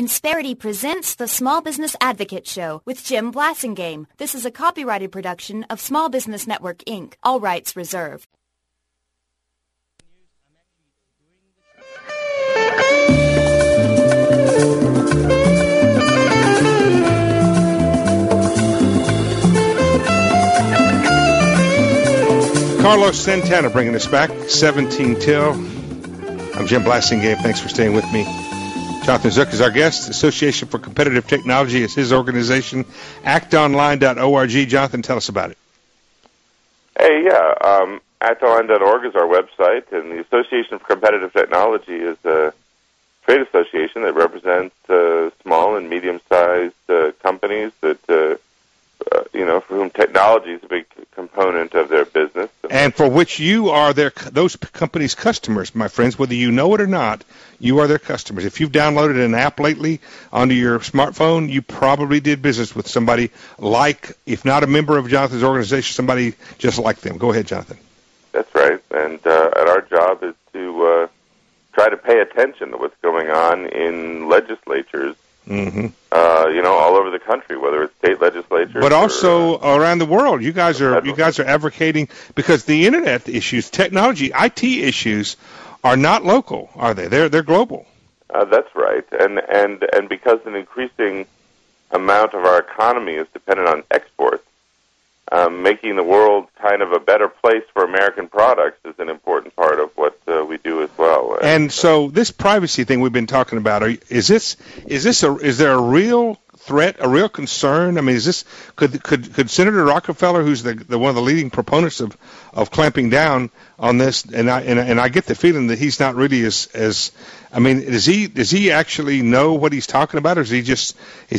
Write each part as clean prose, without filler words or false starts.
Insperity presents the Small Business Advocate Show with Jim Blasingame. This is a copyrighted production of Small Business Network, Inc., all rights reserved. Carlos Santana bringing us back, 17 till. I'm Jim Blasingame. Thanks for staying with me. Jonathan Zook is our guest. Association for Competitive Technology is his organization. actonline.org. Jonathan, tell us about it. Hey, actonline.org is our website, and the Association for Competitive Technology is a trade association that represents small and medium-sized companies that, for whom technology is a big component of their business. And for which you are those companies' customers, my friends, whether you know it or not. You are their customers. If you've downloaded an app lately onto your smartphone, you probably did business with somebody like, if not a member of Jonathan's organization, somebody just like them. Go ahead, Jonathan. That's right. And our job is to try to pay attention to what's going on in legislatures, all over the country, whether it's state legislatures, but also around the world. You guys are advocating, because the internet issues, technology, IT issues are not local, are they? They're global. That's right, and because an increasing amount of our economy is dependent on exports, making the world kind of a better place for American products is an important part of what we do as well. And so this privacy thing we've been talking about, is there a real threat, a real concern? I mean, could Senator Rockefeller, who's the one of the leading proponents of clamping down on this, and I get the feeling that he's not really as I mean, does he actually know what he's talking about, or is he just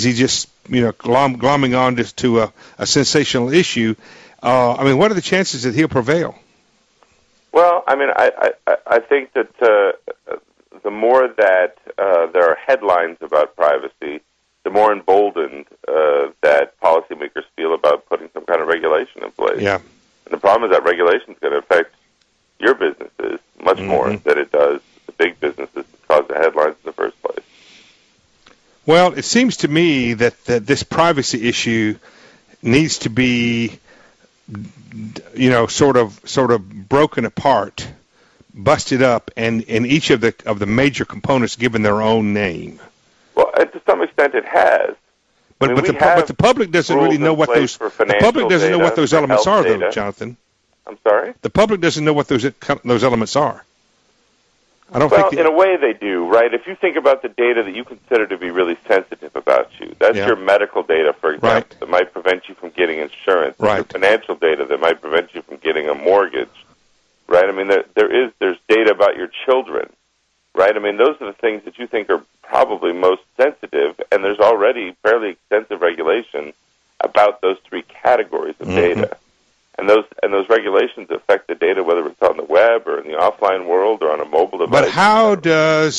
glomming on to a sensational issue? I mean, what are the chances that he'll prevail? Well, I mean, I think that the more that there are headlines about privacy, the more emboldened that policymakers feel about putting some kind of regulation in place. Yeah. And the problem is that regulation is going to affect your businesses much more than it does the big businesses that cause the headlines in the first place. Well, it seems to me that this privacy issue needs to be, sort of broken apart, busted up, and each of the major components given their own name. Well, to some extent, it has. But the public doesn't really know what those elements are, though, Jonathan. I'm sorry? The public doesn't know what those elements are. I don't think. Well, in a way, they do, right? If you think about the data that you consider to be really sensitive about you, that's your medical data, for example, that might prevent you from getting insurance. Right. Your financial data that might prevent you from getting a mortgage, right? I mean, there's data about your children, right? I mean, those are the things that you think are probably most sensitive, and there's already fairly extensive regulation about those three categories of data. And those regulations affect the data, whether it's on the web or in the offline world or on a mobile device. But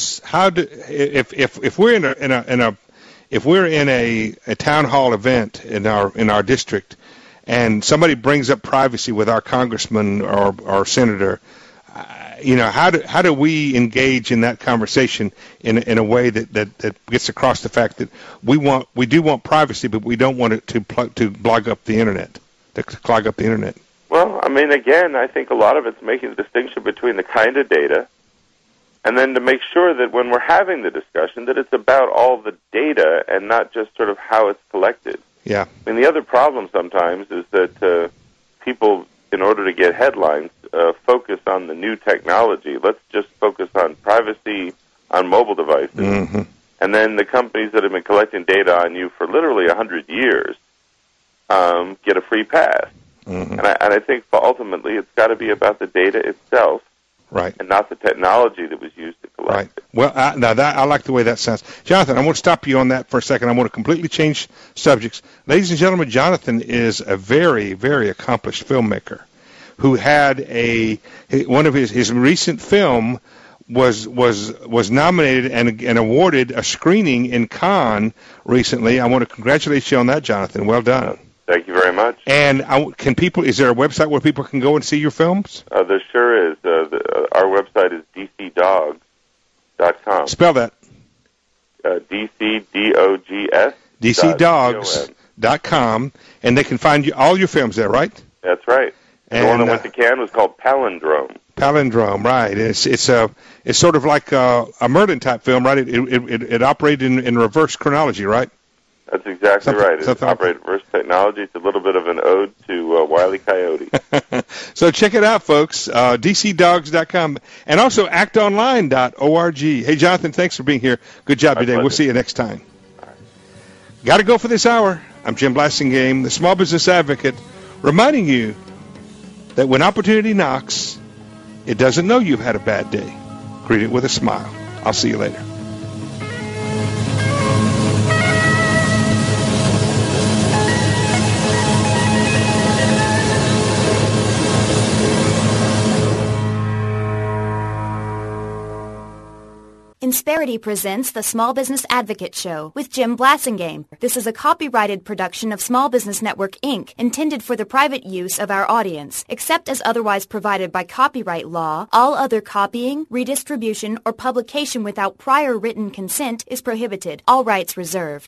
if we're in a town hall event in our district, and somebody brings up privacy with our congressman or senator, how do we engage in that conversation in a way that gets across the fact that we do want privacy, but we don't want it to clog up the internet. Well, I mean, again, I think a lot of it's making the distinction between the kind of data, and then to make sure that when we're having the discussion, that it's about all the data and not just sort of how it's collected. Yeah. I mean, the other problem sometimes is that people, in order to get headlines, focus on the new technology. Let's just focus on privacy on mobile devices. And then the companies that have been collecting data on you for literally 100 years get a free pass. And I think ultimately it's got to be about the data itself, right, and not the technology that was used to collect it. Well, I like the way that sounds. Jonathan, I want to stop you on that for a second. I want to completely change subjects. Ladies and gentlemen, Jonathan is a very, very accomplished filmmaker who had one of his recent film was nominated and awarded a screening in Cannes recently. I want to congratulate you on that, Jonathan. Well done. Thank you very much. And is there a website where people can go and see your films? There sure is. Our website is dcdogs.com. Spell that. DCDOGS. DCDogs.com, and they can find all your films there, right? That's right. And the one that went to Cannes was called Palindrome. Palindrome, right? It's sort of like a Merlin type film, right? It operated in reverse chronology, right? That's exactly right. It operated reverse technology. It's a little bit of an ode to Wile E. Coyote. So check it out, folks. DCDogs.com and also actonline.org. Hey, Jonathan, thanks for being here. Good job today. We'll see you next time. Got to go for this hour. I'm Jim Blasingame, the Small Business Advocate, reminding you that when opportunity knocks, it doesn't know you've had a bad day. Greet it with a smile. I'll see you later. Insperity presents the Small Business Advocate Show with Jim Blasingame. This is a copyrighted production of Small Business Network, Inc., intended for the private use of our audience. Except as otherwise provided by copyright law, all other copying, redistribution, or publication without prior written consent is prohibited. All rights reserved.